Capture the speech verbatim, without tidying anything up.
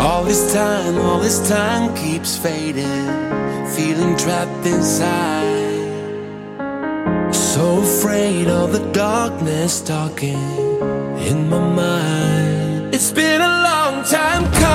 All this time, all this time keeps fading, feeling trapped inside. So afraid of the darkness talking in my mind. It's been a long time coming.